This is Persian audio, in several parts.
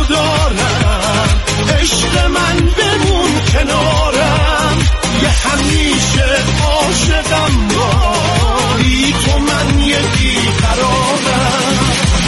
دارم، عشق من بمون کنارم، یه همیشه عاشقم باری، تو من یه بیقرارم.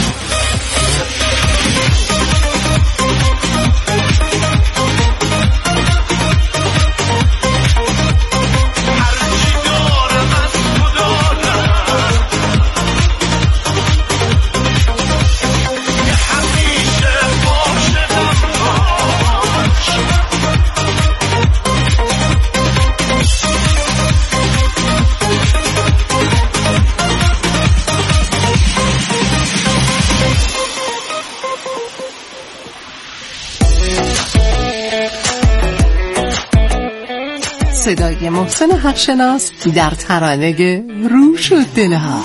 صدای محسن حقشناس در ترانه رو شد دلها.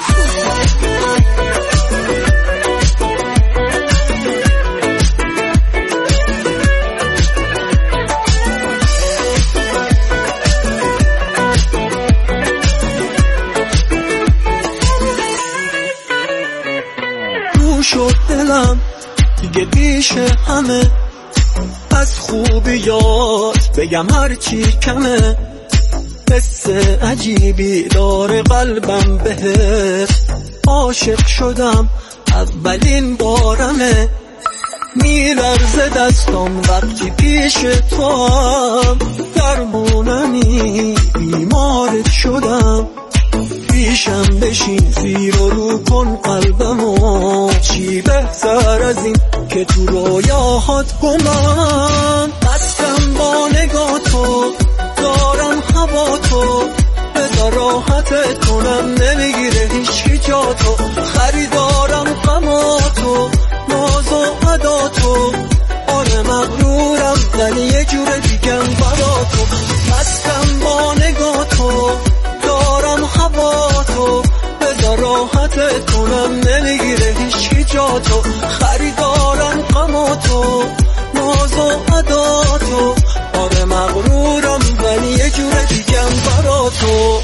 رو شد دلم دیگه پیش همه، از خوبیات بگم هرچی کمه، حس عجیبی داره قلبم بهت، عاشق شدم اولین بارمه، میلرزه دستم وقتی پیش تو هم، درمونمی بیمارت شدم، پیشم بشین زیر و رو کن قلبمو، چی بهتر از این که تو رویاهات گمم، مستم با نگاه تو، دارم هوا تو، بذار راحتت کنم، نمیگیره هیچی جا تو، خریدارم غما تو، ناز و ادا تو، آره مغرورم ولی یه جور دیگم برا تو، مستم با نگاه تو، دارم هوا تو، بذار راحتت کنم، نمیگیره هیچی جا تو، خریدارم غما تو، ناز و ادا تو، آره مغرورم ولی یه جور دیگم برا تو.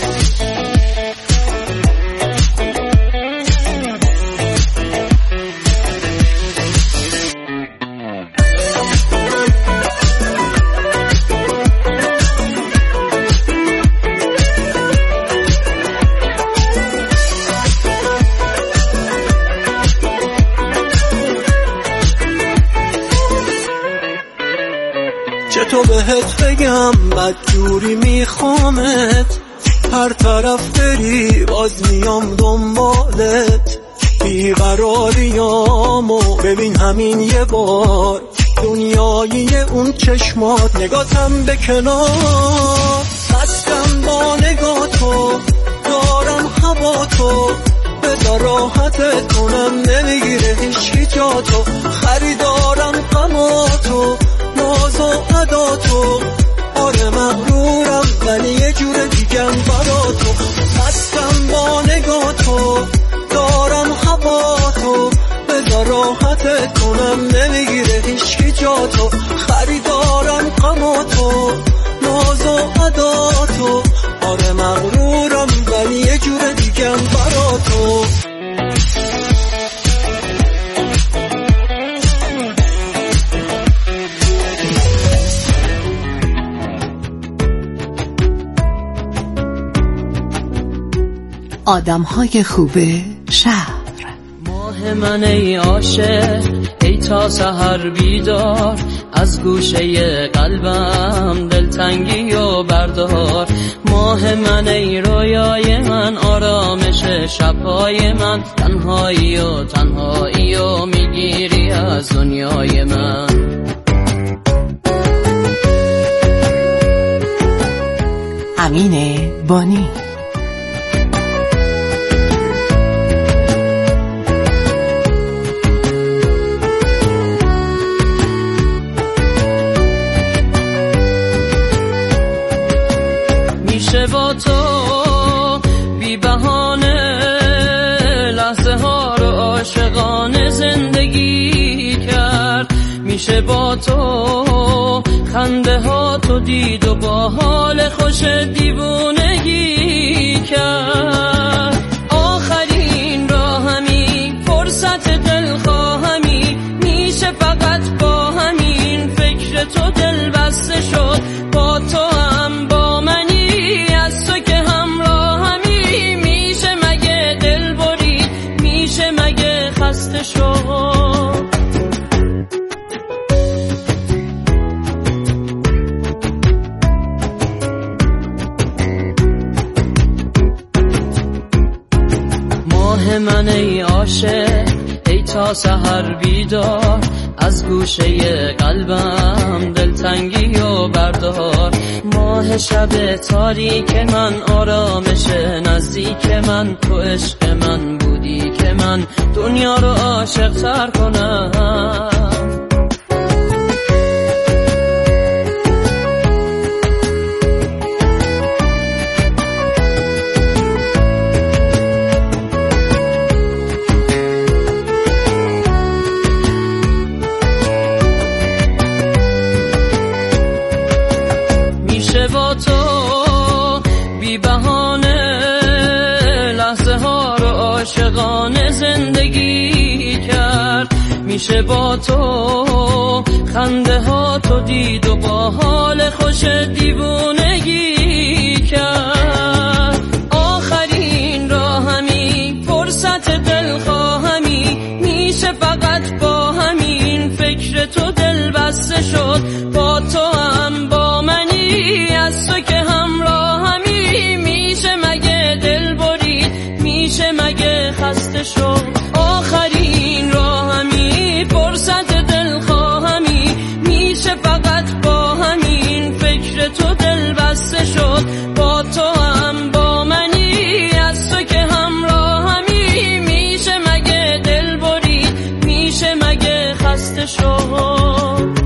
تو بهت بگم بدجوری میخوامت، هر طرف بری باز میام دنبالت، بیقراریامو ببین همین یه بار، دنیایی اون چشمات نگاتم به کنار، مستم با نگاه تو، دارم هوا تو، بذار راحتت کنم، نمیگیره هیچی جا تو، خریدارم غما تو، ناز و ادا تو، آره مغرورم ولی یه جور دیگم برا تو، مستم با نگاه تو، دارم هوا تو، بذار راحتت کنم، نمیگیره هیچی جا تو، خریدارم غما تو، ناز و ادا تو، آره مغرورم ولی یه جور دیگم برا تو. آدم‌های خوب شهر. ماه من ای عاشق، ای تا سحر بیدار، از گوشه قلبم دلتنگی و بردار، ماه من ای رویای من، آرامش شبهای من، تنهایی و میگیری از دنیای من. امین بانی. میشه با تو بی بهانه لحظه ها رو عاشقانه زندگی کرد، میشه با تو خنده ها تو دید و با حال خوش دیوونگی کرد، آخرین راهمی فرصت دلخواهمی، میشه فقط تا سحر بیدار، از گوشه قلبم دلتنگی و بردار. ماه شب تاریک من، آرامش نزدیک من، تو عشق من بودی که من دنیا رو عاشق تر کنم. با تو بی بهانه لحظه ها رو عاشقانه زندگی کرد. میشه با تو خنده ها تو دید و با حال خوش دیوونگی کرد. آخرین راهمی، فرصت دلخواهمی، میشه فقط با همین فکر تو دل بسته شد. با تو هم با منی، از تو که همراهمی، میشه مگه دل برید، میشه مگه خسته شد. آخرین راهمی، فرصت دلخواهمی، میشه فقط با همین فکر تو دل بسته شد. با تو هم با منی، از تو که همراهمی، میشه مگه دل برید، میشه مگه خسته شد.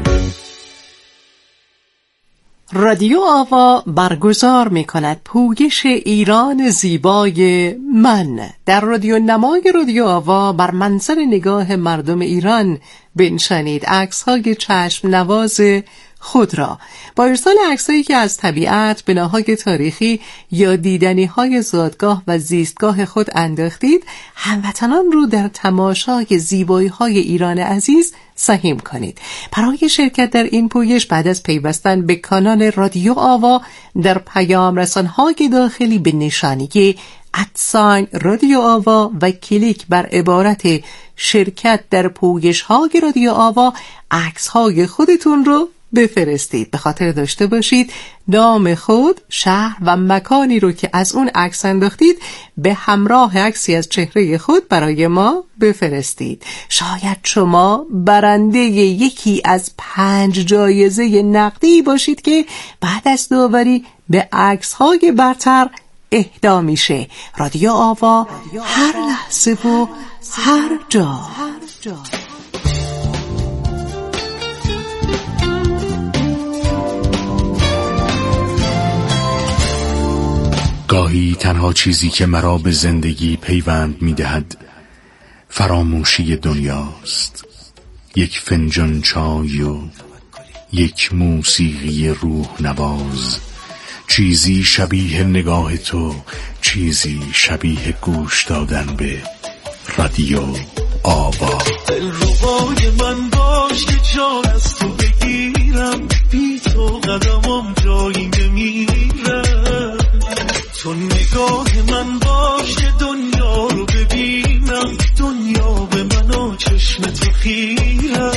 رادیو آوا برگزار می کند پویش ایران زیبای من. در رادیو نمای رادیو آوا بر منظر نگاه مردم ایران بنشانید عکس‌های چشم نواز خود را. با ارسال عکسایی که از طبیعت، بناهای تاریخی یا دیدنی‌های زادگاه و زیستگاه خود انداختید، هموطنان رو در تماشای زیبایی‌های ایران عزیز سهیم کنید. برای شرکت در این پویش بعد از پیوستن به کانال رادیو آوا در پیام رسان‌های داخلی به نشانی @رادیو آوا و کلیک بر عبارت شرکت در پویش‌های رادیو آوا عکس‌های خودتون رو بفرستید. به خاطر داشته باشید نام خود، شهر و مکانی رو که از اون عکس انداختید به همراه عکسی از چهره خود برای ما بفرستید. شاید شما برنده یکی از 5 جایزه نقدی باشید که بعد از داوری به عکس‌های برتر اهدا میشه. رادیو آوا هر لحظه و هر جا. گاهی تنها چیزی که مرا به زندگی پیوند می‌دهد فراموشی دنیاست. یک فنجان چای و یک موسیقی روح نواز، چیزی شبیه نگاه تو، چیزی شبیه گوش دادن به رادیو آوا. دلربای من باش که جان از تو بگیرم، بی تو قدمم جایی نمیره. تو نگاه من باش که دنیا رو ببینم، دنیا به من و چشم تو خیره.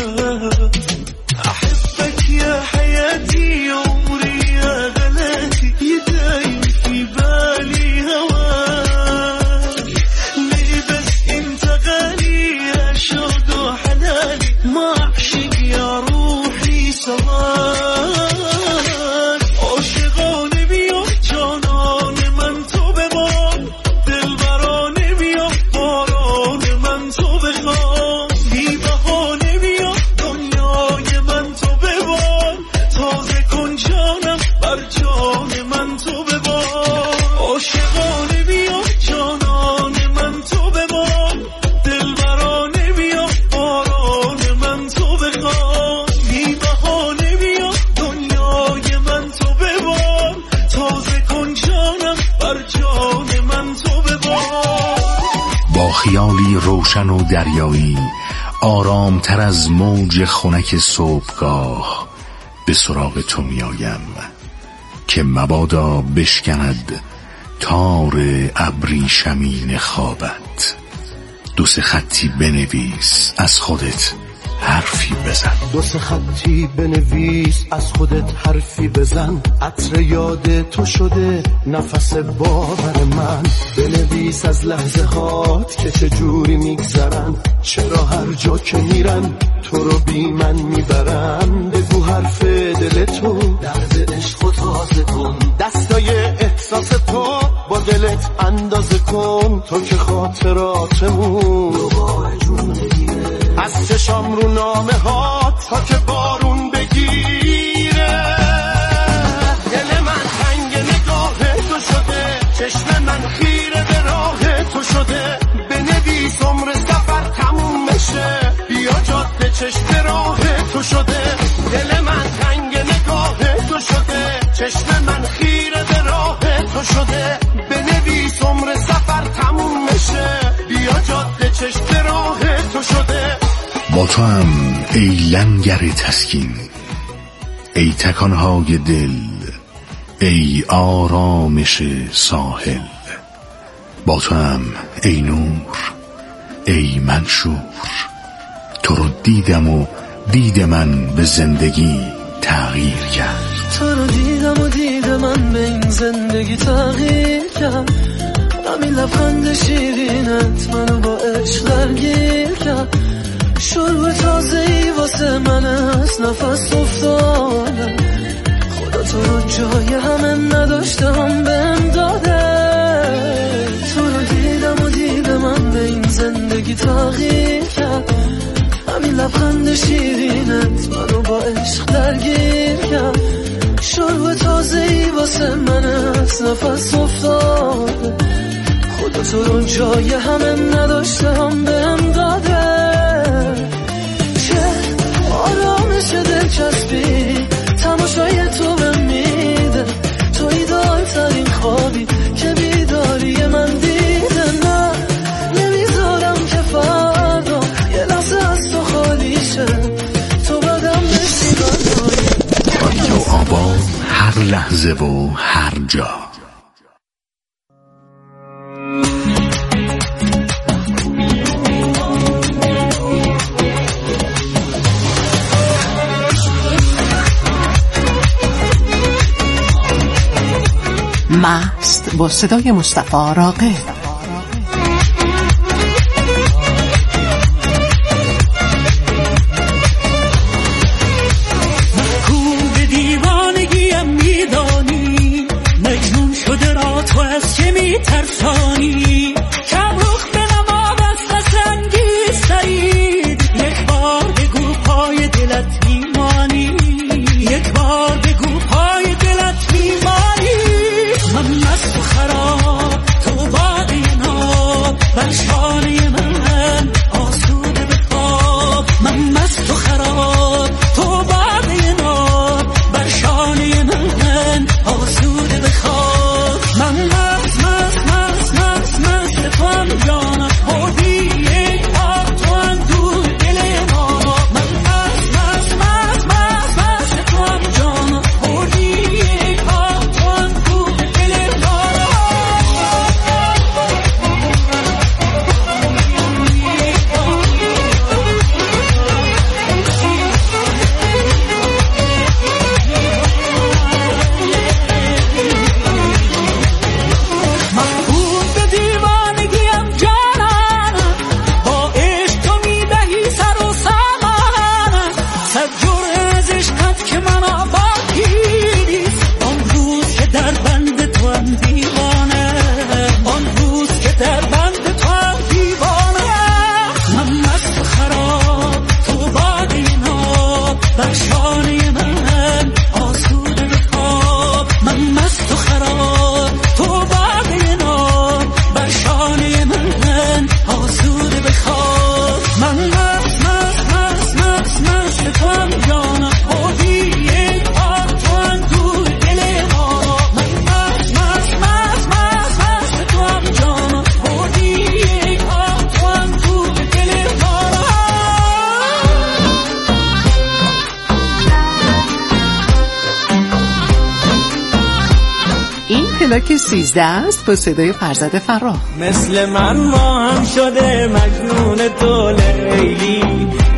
احبك يا حياتي عمري يا غلاتي، يدايم في بالي هواك. ليه بس انت غالي يا شوق وحناني، ما اعشق يا روحي سواك. عاشقانه بیا جانان من تو بمان، دلبرانه بیا باران من تو بخوان. بی بهانه بیا دنیای من تو ببان، تازه کن جانم بر جان من تو ببان. عاشقانه بیا جانان من تو بمان، دلبرانه بیا باران من تو بخوان. بی بهانه بیا دنیای من تو ببان، تازه کن جانم بر جان من تو ببان. با خیالی روشن و دریایی، آرامتر از موج خنک صبحگاه به سراغ تو میایم که مبادا بشکند تار ابریشمین خوابت. 2 خطی بنویس از خودت حرفی بزن. دو سه خطی بنویس، از خودت حرفی بزن. عطر یاد تو شده نفس باور من. بنویس از لحظه هات که چجوری میگذرن، چرا هر جا که میرن تو رو بی من میبرن. بگو حرف دل تو، درد عشق و تازه کن. دستای احساس تو با دلت اندازه کن. تو که خاطراتمون دوباره جون بگیره، از چشام رو نامه ها تا که بارون بگیره. دل من تنگ نگاه تو شده، چشم من خیره به راه تو شده. بنویس عمر سفر تموم بشه، بیا جاده چشم راه تو شده. دل من تنگ نگاه تو شده، چشم من خیره به راه تو شده. بنویس عمر سفر تموم بشه، بیا جاده چشم راه تو شده. با تو هم ای لنگر تسکین، ای تکانهای دل، ای آرامش ساحل. با تو هم ای نور، ای منشور. تو رو دیدم و دید من به زندگی تغییر کرد. تو رو دیدم و دید من به این زندگی تغییر کرد. همین لبخند شیرینت منو با عشق درگیر کرد. شروع تازه‌ای واسه من از نفس افتادم. خدا تو رو جای همه نداشتم بهم داده. تو رو دیدم و دید من به این زندگی تغییر کرد. همین لبخند شیرینت منو با عشق درگیر کرد. شروع تازه‌ای واسه من از نفس افتاده. خدا تو رو جای همه نداشتم بهم داده. چه آرامش دلچسبی تماشای تو بهم میده. تو ایدال ترین خوابی که بیداری من دیده. نه نمیذارم که فردا یه لحظه از تو خالی شه. تو بدم بشی رادیو آوا، هر لحظه و هر جا. مست با صدای مصطفی راقی. ترسانی کم رخ به نما بست سنگی سرید. یک بار بگو پای دلت میمانی، یک بار بگو پای دلت میمانی. من مست و خراب تو باقی ناب، بر شانه من آسوده بخواب. من مست و خراب تو باقی ناب، بر شانه من آسوده بخواب. من پلاک 13 است با صدای فرزاد فرخ. مثل من ما هم شده مجنون تو لیلی، طرح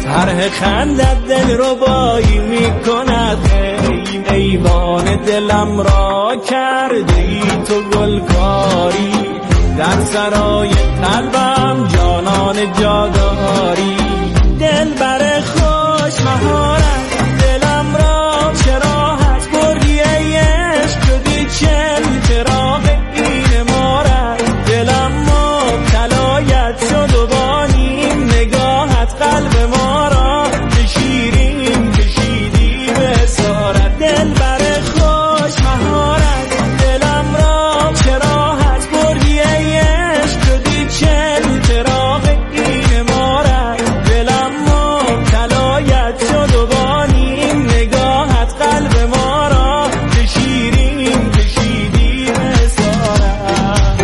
کوه خندت دل رو بایی میکند. ایوان دلم را کرده ای تو گلکاری، در سرای قلبم جانان جاداری. دل بر خوش مهارت دلم را چراحت بردی ای عشق شدی چل چراغ این مارت. دلم مبتلایت شد و با نیم نگاهت قلب ما را به شیرین کشیدی به اسارت. دل بر خوش مهارت دلم را چراحت بردی ای عشق شدی چل چراغ این مارت. دلم مبتلایت شد و با نیم نگاهت قلب ما را به شیرین کشیدی به اسارت.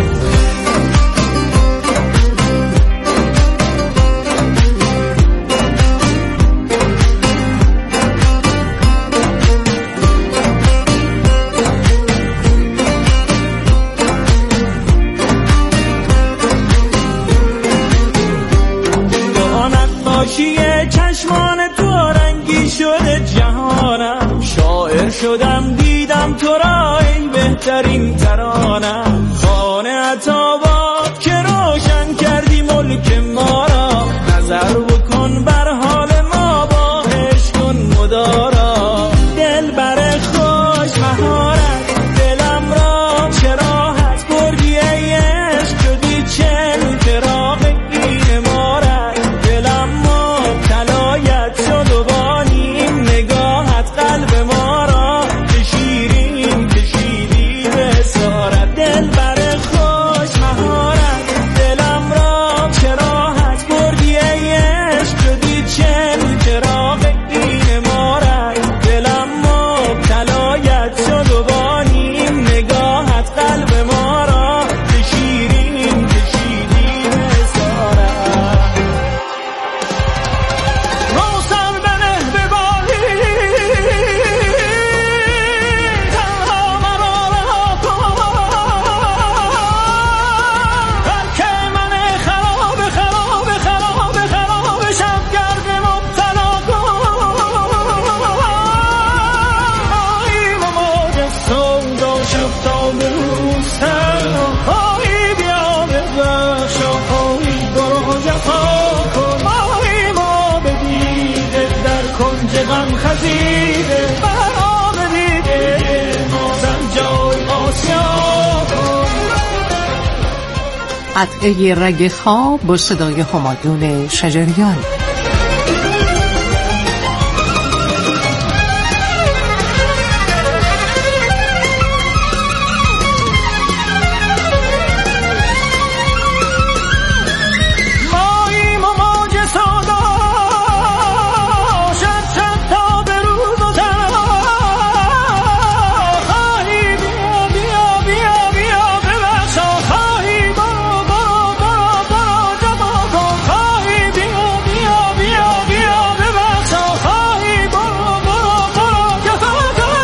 چشمان تو رنگی شده جهانم، شاعر شدم دیدم تو را ای بهترین ترانم. خانه عطابات که روشن کردی ملک ما را، نظر بکن بر حال ما با عشق کن مدارا. دل بر خوش مهارت دلم را چراحت بردی ای عشق شدی چل چراغ این مارت. دلم مبتلایت شد و با نیم نگاهت قلب ما را به شیرین کشیدی به اسارت. دل بر خوش مهارت دلم را چراحت بردی ای عشق شدی چل چراغ این مارت. دلم مبتلایت شد و با نیم نگاهت قلب ما را به شیرین کشیدی به اسارت. روسر بنه به بالی تنها مرا رها کن، ترک من خراب خراب خراب خراب شبگرد مبتلا کن. آیی و موج سودا شب تا به روز تنها، آیی بیا ببخش و آیی برو جفا کن. آیی ما به دیده در کنج غم خزیده، برا به دیده ما سنجای آسیا کن. قطعه رگ خواب با صدای همایون شجریان. ماییم و موج سودا شب شب تا به روز و تنها، خواهی بیا بیا بیا بیا ببخشا، خواهی برو برو برو برو جفا کن. خواهی بیا بیا بیا بیا ببخشا، خواهی برو برو برو جفا کن.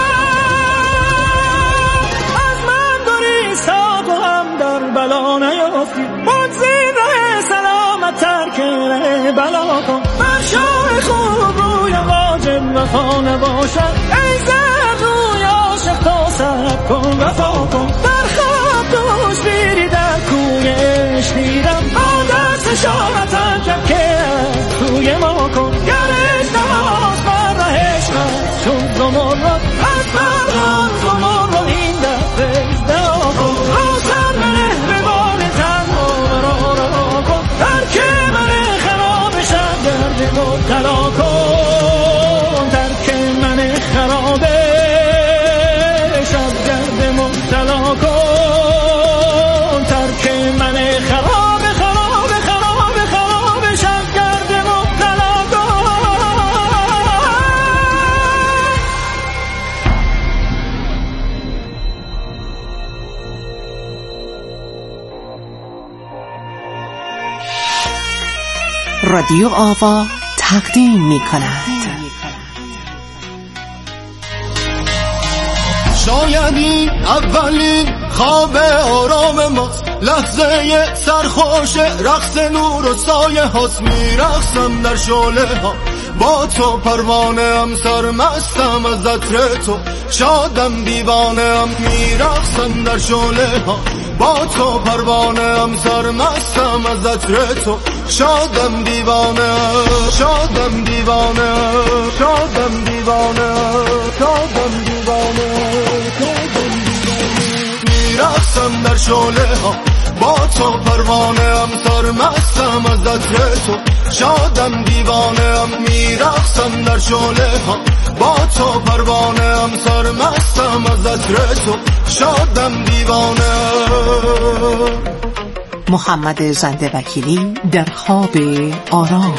از من گریستا تو هم در بلا نیافتی، بگذین ره سلامت ترک ره بلا کن. بر شاه خوب روی واجب وفا نباشد، ای زرد روی عاشق تا سب کن وفا کن. در خواب دوش بیری در کوی عشق دیدم، با دست شامت انجب که از توی ما کن. گرش نماز بر ره عشقت چون زمرد، از بردان زمرد این دفعه ازدعا کن. روسر بنه به بال تنها مرا رها کن، ترک من خراب شبگرد مبتلا کن. ترک من خراب شبگرد مبتلا کن. ترک من خراب خراب خراب خراب شبگرد مبتلا کن. رادیو آوا تقدیم می کند. شاید این اولین خواب آرام ماست، لحظه سرخوش رقص نور و سایه هاست، میرقصم در شعله ها با تو، پروانه ام سرمستم از عطر تو، شادم دیوانه ام، میرقصم در شعله ها با تو، پروانه ام سرمستم از عطر تو، شادم دیوانه، شادم دیوانه، شادم دیوانه، شادم دیوانه، میرقصم در شعله ها با تو، پروانه ام سرمستم از عطر تو، شادم دیوانه ام، میرقصم در شعله ها با تو، پروانه ام سرمستم از عطر تو، شادم دیوانه. محمد زنده وکیلی در خواب آرام.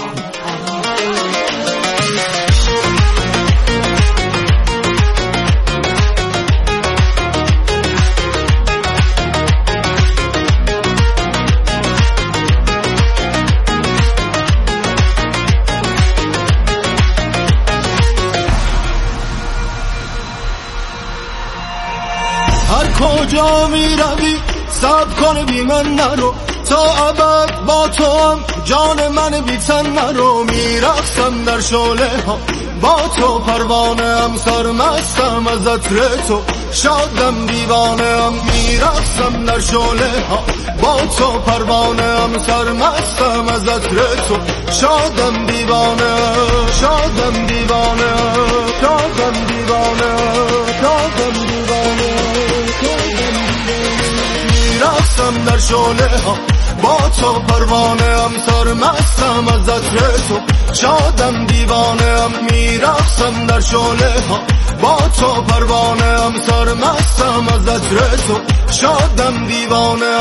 هر کجا می روی صبر کن بی من نرو، تا ابد با تو هم جان من بی تن نرو، میرقصم در شعله ها با تو، پروانه ام سرمستم از عطر تو، شادم دیوانه ام، میرقصم در شعله ها با تو، پروانه ام سرمستم از عطر تو، شادم دیوانه، شادم دیوانه، شادم دیوانه، شادم دیوانه، میرقصم در شعله ها با تو، پروانه ام سرمستم از عطر تو، شادم دیوانه ام، میرقصم در شعله ها با تو، پروانه ام سرمستم از عطر تو، شادم دیوانه.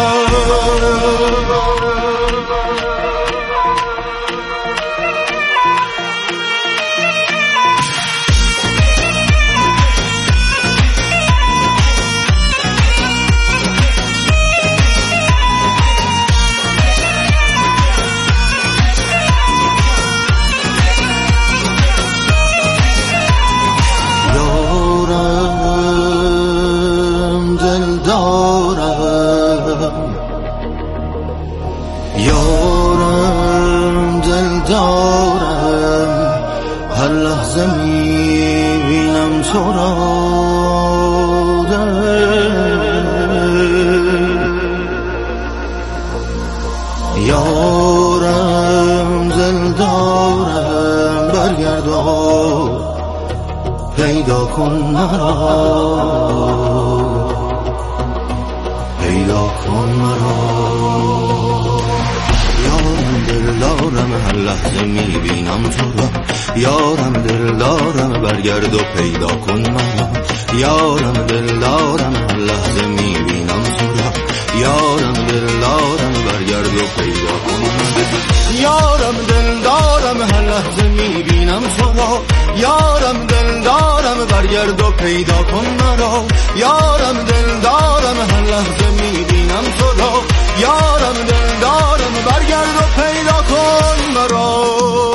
یارم دل دارم، هر لحظه میبینم تو را، یارم دل دارم، برگرد و پیدا کن مرا، پیدا کن مرا. یارم دل دارم، هر لحظه میبینم تو را، یارم دل دارم، برگرد و پیدا کن مرا، یارم دل دارم، هر لحظه میبینم تو را، یارم دل دارم، برگرد و پیدا کن مرا، یارم دل دارم، هر لحظه میبینم تو را، یارم دل دارم، برگرد و پیدا کن مرا، یارم دل دارم، هر لحظه میبینم تو را، یارم دل دارم، برگرد و پیدا کن مرا.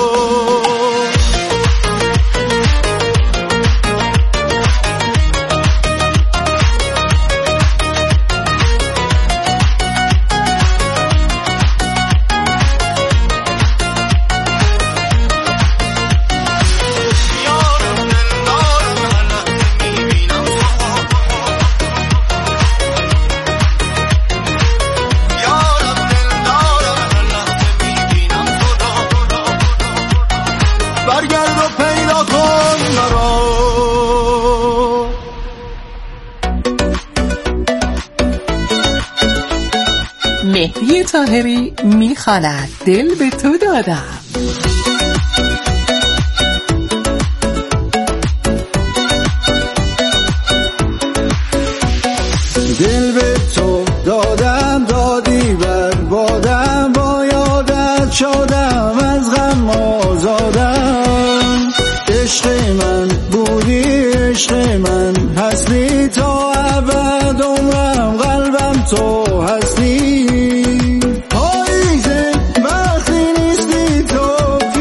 برگرد و پیدا کن مرا. مهدی طاهری میخواند دل به تو دادم. دل به تو دادم، دادی بر بادم، با یادت شدم، از غم آزادم. عشق من بودی، عشق من هستی، تا ابد عمرم قلبم تو هستی. پاییزه وقتی نیستی تو،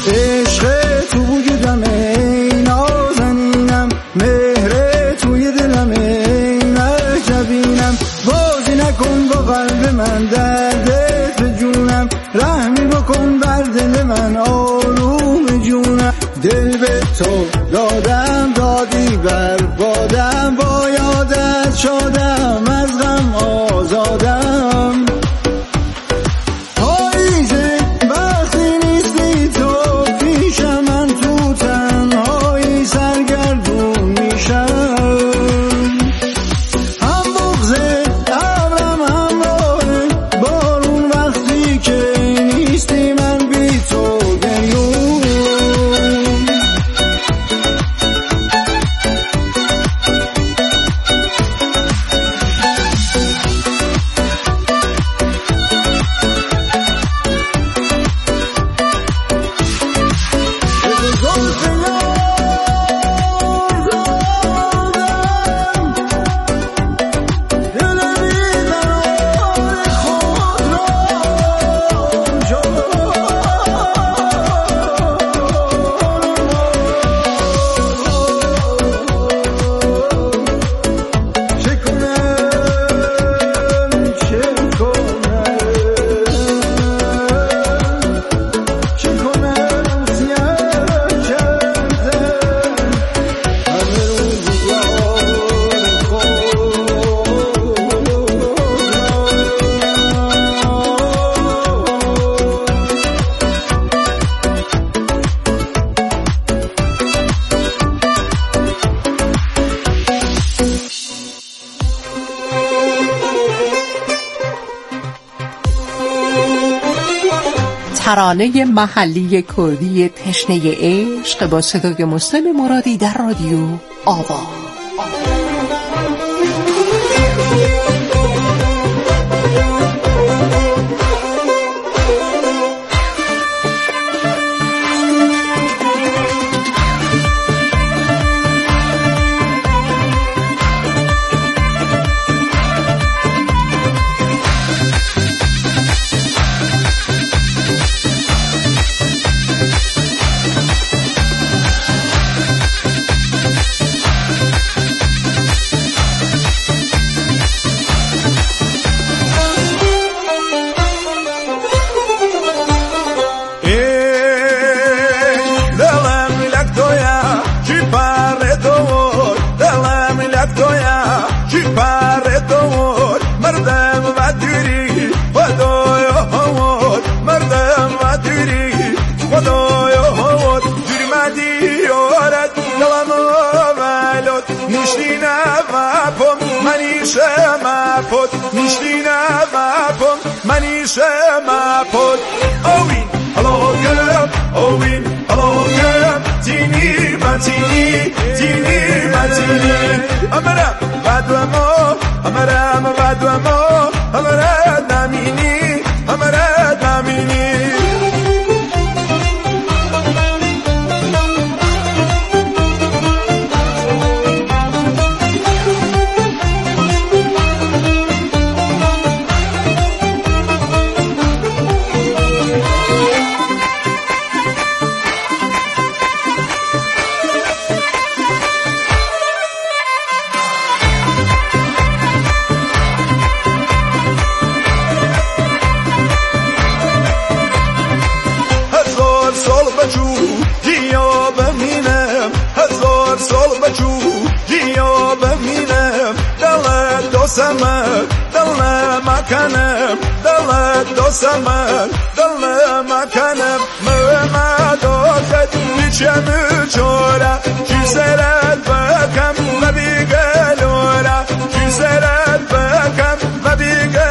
عشق تو وجودمه نازنینم مهر توی دلمه نجبینم بازی نکن با قلب من دردت به جونم رحمی بکن بر دل من آروم جونم دل به تو دادم دادی بر بادم با یادت شادم از غم آزادم پاییزه وقتی نیستی تو پیشم من تو تنهایی سرگردون میشم هم بغزه ابرم همراهه بارون وقتی که نیستی من بی تو گریون ترانه محلی کردی تشنه عشق با صدای مسلم مرادی در رادیو آوا. Güzel bırakam ve bir